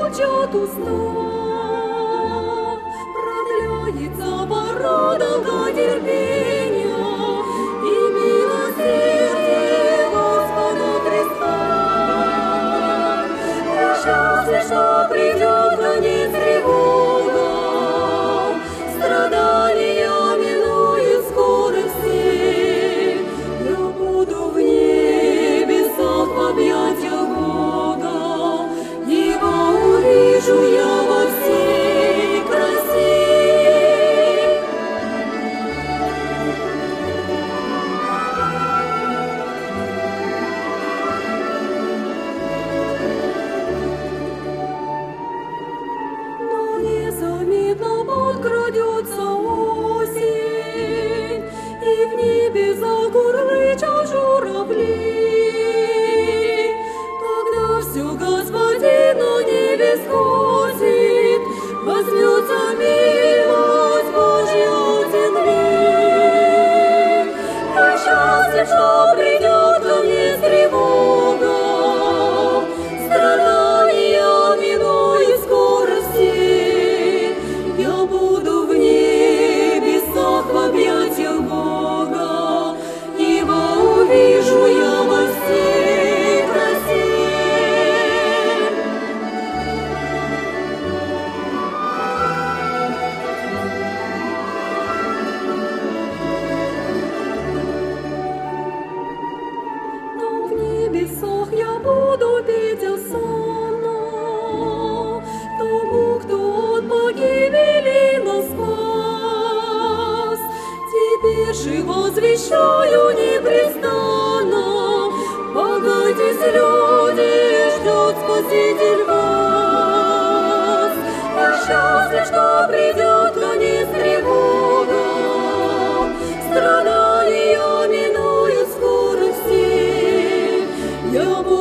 молчат уста, продляется пора долготерпения и милосердие Господа Христа. Я счастлив, что придет конец тревога, страдания минуют скоро все. Я буду в небесах в объятиях Бога, Его увижу я во всей красе. Но незаметно подкрадется осень, и в небе закурлычат журавли. Тогда все Господин на небе сходит, возьмется милость Божья от земли. Я счастлив, что придет конец тревога, страдания минуют скоро все. Я буду в небесах в объятиях Бога, Его увижу я во всей красе. Там в небесах я буду петь осанна тому, кто от погибели нас спас. Теперь же возвещаю непрестанно: покайтесь, люди, ждет Спаситель вас. Я счастлив, что придет конец тревога, страдания минуют скоро все. Я буду